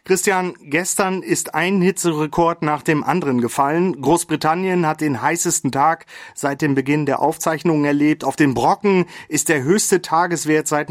Christian, gestern ist ein Hitzerekord nach dem anderen gefallen. Großbritannien hat den heißesten Tag seit dem Beginn der Aufzeichnungen erlebt. Auf den Brocken ist der höchste Tageswert seit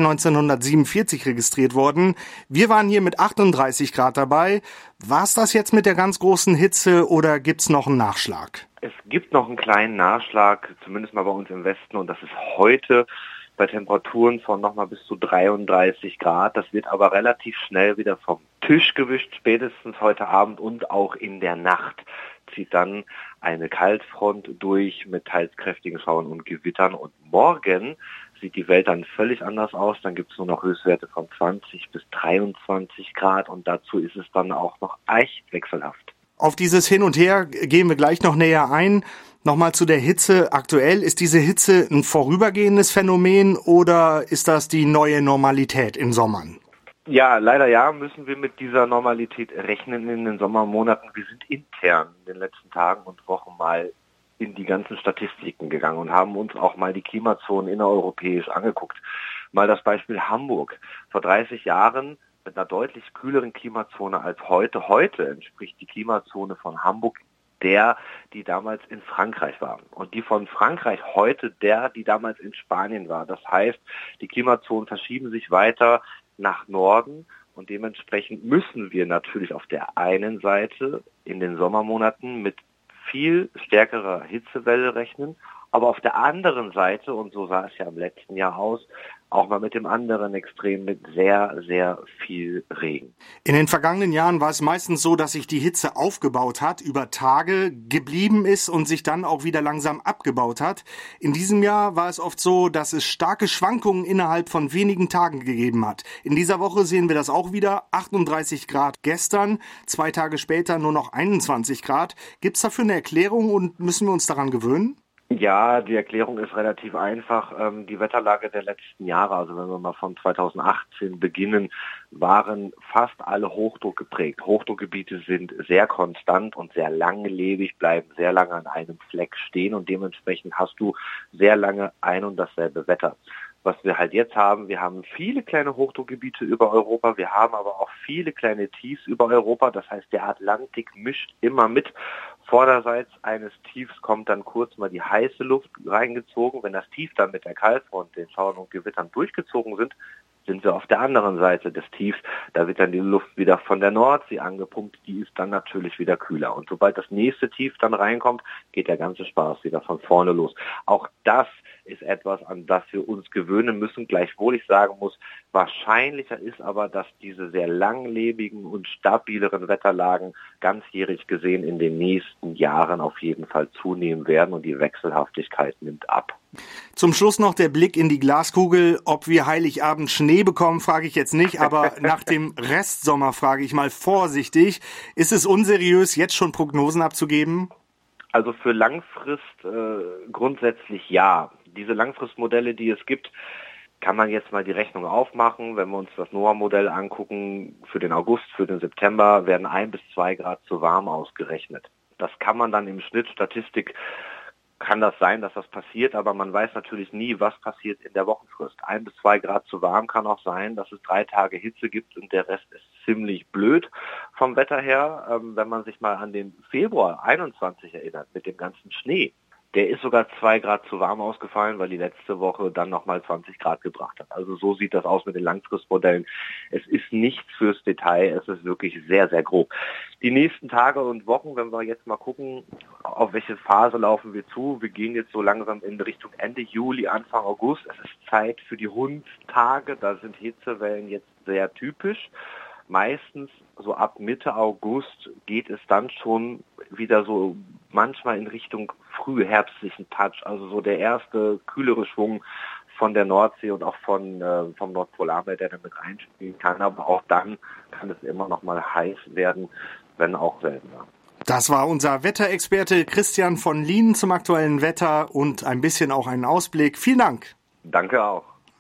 1947 registriert worden. Wir waren hier mit 38 Grad dabei. War's das jetzt mit der ganz großen Hitze oder gibt's noch einen Nachschlag? Es gibt noch einen kleinen Nachschlag, zumindest mal bei uns im Westen, und das ist heute bei Temperaturen von nochmal bis zu 33 Grad. Das wird aber relativ schnell wieder vom Tisch gewischt, spätestens heute Abend und auch in der Nacht zieht dann eine Kaltfront durch mit teils kräftigen Schauern und Gewittern. Und morgen sieht die Welt dann völlig anders aus. Dann gibt es nur noch Höchstwerte von 20 bis 23 Grad und dazu ist es dann auch noch echt wechselhaft. Auf dieses Hin und Her gehen wir gleich noch näher ein. Nochmal zu der Hitze aktuell. Ist diese Hitze ein vorübergehendes Phänomen oder ist das die neue Normalität in Sommern? Ja, leider ja, müssen wir mit dieser Normalität rechnen in den Sommermonaten. Wir sind intern in den letzten Tagen und Wochen mal in die ganzen Statistiken gegangen und haben uns auch mal die Klimazonen innereuropäisch angeguckt. Mal das Beispiel Hamburg. Vor 30 Jahren mit einer deutlich kühleren Klimazone als heute. Heute entspricht die Klimazone von Hamburg der, die damals in Frankreich war. Und die von Frankreich heute der, die damals in Spanien war. Das heißt, die Klimazonen verschieben sich weiter nach Norden und dementsprechend müssen wir natürlich auf der einen Seite in den Sommermonaten mit viel stärkerer Hitzewelle rechnen, aber auf der anderen Seite, und so sah es ja im letzten Jahr aus, auch mal mit dem anderen Extrem mit sehr, sehr viel Regen. In den vergangenen Jahren war es meistens so, dass sich die Hitze aufgebaut hat, über Tage geblieben ist und sich dann auch wieder langsam abgebaut hat. In diesem Jahr war es oft so, dass es starke Schwankungen innerhalb von wenigen Tagen gegeben hat. In dieser Woche sehen wir das auch wieder. 38 Grad gestern, 2 Tage später nur noch 21 Grad. Gibt es dafür eine Erklärung und müssen wir uns daran gewöhnen? Ja, die Erklärung ist relativ einfach. Die Wetterlage der letzten Jahre, also wenn wir mal von 2018 beginnen, waren fast alle Hochdruck geprägt. Hochdruckgebiete sind sehr konstant und sehr langlebig, bleiben sehr lange an einem Fleck stehen und dementsprechend hast du sehr lange ein und dasselbe Wetter. Was wir halt jetzt haben, wir haben viele kleine Hochdruckgebiete über Europa, wir haben aber auch viele kleine Tiefs über Europa, das heißt der Atlantik mischt immer mit. Vorderseits eines Tiefs kommt dann kurz mal die heiße Luft reingezogen. Wenn das Tief dann mit der Kaltfront, den Schauern und Gewittern durchgezogen sind wir auf der anderen Seite des Tiefs. Da wird dann die Luft wieder von der Nordsee angepumpt, die ist dann natürlich wieder kühler. Und sobald das nächste Tief dann reinkommt, geht der ganze Spaß wieder von vorne los. Auch das ist etwas, an das wir uns gewöhnen müssen. Gleichwohl ich sagen muss, wahrscheinlicher ist aber, dass diese sehr langlebigen und stabileren Wetterlagen ganzjährig gesehen in den nächsten Jahren auf jeden Fall zunehmen werden und die Wechselhaftigkeit nimmt ab. Zum Schluss noch der Blick in die Glaskugel. Ob wir Heiligabend Schnee bekommen, frage ich jetzt nicht, aber nach dem Restsommer frage ich mal vorsichtig. Ist es unseriös, jetzt schon Prognosen abzugeben? Also für Langfrist grundsätzlich ja. Diese Langfristmodelle, die es gibt, kann man jetzt mal die Rechnung aufmachen. Wenn wir uns das NOAA-Modell angucken, für den August, für den September werden 1 bis 2 Grad zu warm ausgerechnet. Das kann man dann im Schnitt, Statistik kann das sein, dass das passiert, aber man weiß natürlich nie, was passiert in der Wochenfrist. 1 bis 2 Grad zu warm kann auch sein, dass es 3 Tage Hitze gibt und der Rest ist ziemlich blöd vom Wetter her. Wenn man sich mal an den Februar 21 erinnert mit dem ganzen Schnee, der ist sogar 2 Grad zu warm ausgefallen, weil die letzte Woche dann nochmal 20 Grad gebracht hat. Also so sieht das aus mit den Langfristmodellen. Es ist nichts fürs Detail, es ist wirklich sehr, sehr grob. Die nächsten Tage und Wochen, wenn wir jetzt mal gucken, auf welche Phase laufen wir zu. Wir gehen jetzt so langsam in Richtung Ende Juli, Anfang August. Es ist Zeit für die Hundstage, da sind Hitzewellen jetzt sehr typisch. Meistens so ab Mitte August geht es dann schon wieder so manchmal in Richtung frühherbstlichen Touch, also so der erste kühlere Schwung von der Nordsee und auch vom Nordpolarmeer, der damit reinspielen kann. Aber auch dann kann es immer noch mal heiß werden, wenn auch seltener. Das war unser Wetterexperte Christian von Lien zum aktuellen Wetter und ein bisschen auch einen Ausblick. Vielen Dank. Danke auch.